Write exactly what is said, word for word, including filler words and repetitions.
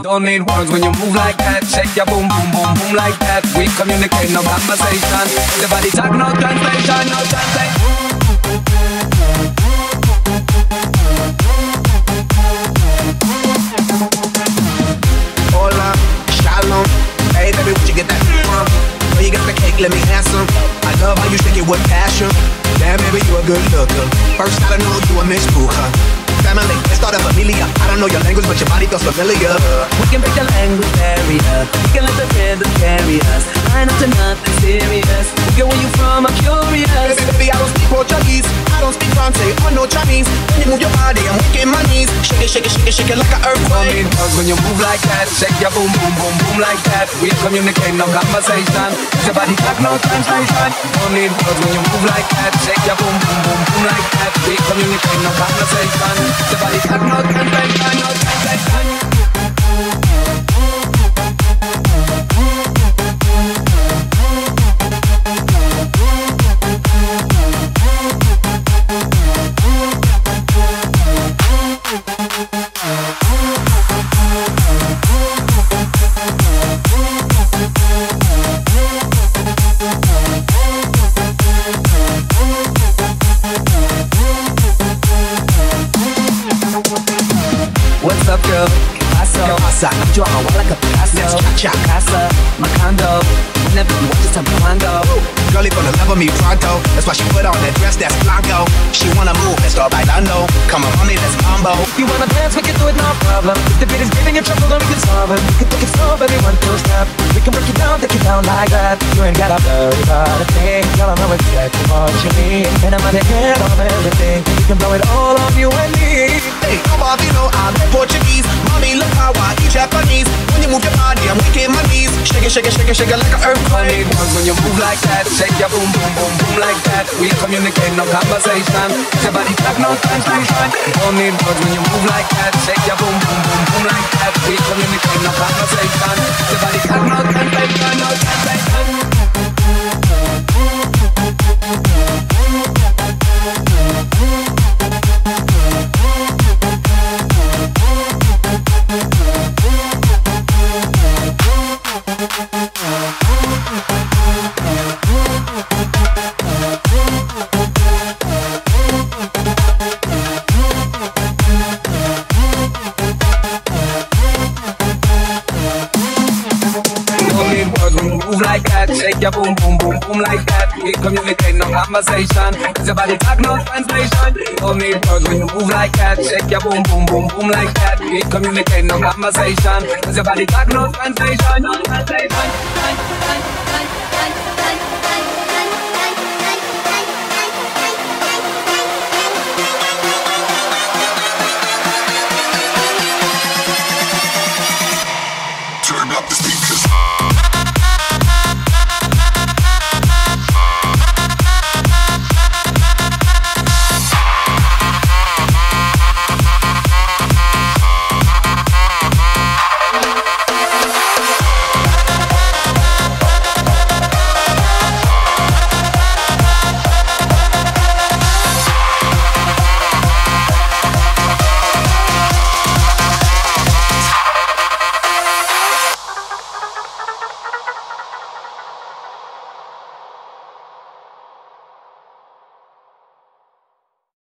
Don't need words when you move like that. Shake your boom, boom, boom, boom like that. We communicate, no conversation. The body talk, no translation, no translation. Hola, shalom. Hey baby, where'd you get that from? Where you got the cake, let me have some. I love how you shake it with passion. Damn, baby, you a good looker. First I don't know you a Miss Puja. Family, let's start a familia. I don't know your language, but your body feels familiar. We can break the language barrier. We can let the rhythm carry us. Line up to nothing serious. Girl, where you from? I'm curious. Baby, baby, I don't speak Portuguese. I don't speak Francais or no Chinese. When you move your body, I'm weak in my knees. Shake it, shake it, shake it, shake it like an Don't earthquake. need words when you move like that. Shake your boom, boom, boom, boom like that. We communicate, no conversation. Your body talk, no translation. Don't need words when you move like that. Shake your boom, boom, boom, boom like that. We communicate, no conversation. Your body talk, no translation, no translation. What's up, girl? Paso. pasa? Yo hago like a Picasso. Let's cha-cha. Casa, my condo. Whenever you watch this, I'm Blanco. Girlie gonna love me pronto. That's why she put on that dress that's blanco. She wanna move, let's go bailando. Come on, mommy, let's mambo. You wanna dance, we can do it, no problem. If the beat is giving you trouble, then we can solve it. We can take it slow, baby, one, two, step. We can break it down, take it down like that. You ain't gotta worry about a thing. Girl, I know exactly what you need. And I'm on the head of everything. We can blow it all on you and me. Hey, come on, you know I'm Portuguese. Mommy, look how I eat Japanese. When you move your body, I'm weak in my knees. Shake it, shake it, shake it, shake it like an earthquake. When you move like that, shake your boom, boom, boom, boom like that. We communicate, no conversation. Your body talk, no translation. Don't need words when you move like that. Shake your boom, boom, boom, boom like that. We communicate, no conversation. Your body talk, no translation, no translation. Like that, shake your boom, boom, boom, boom like that. We communicate, no conversation. Your body talk, no translation. Don't need words when you move like that. Shake your boom, boom, boom, boom like that. We communicate, no conversation. Your body talk, no translation, no translation.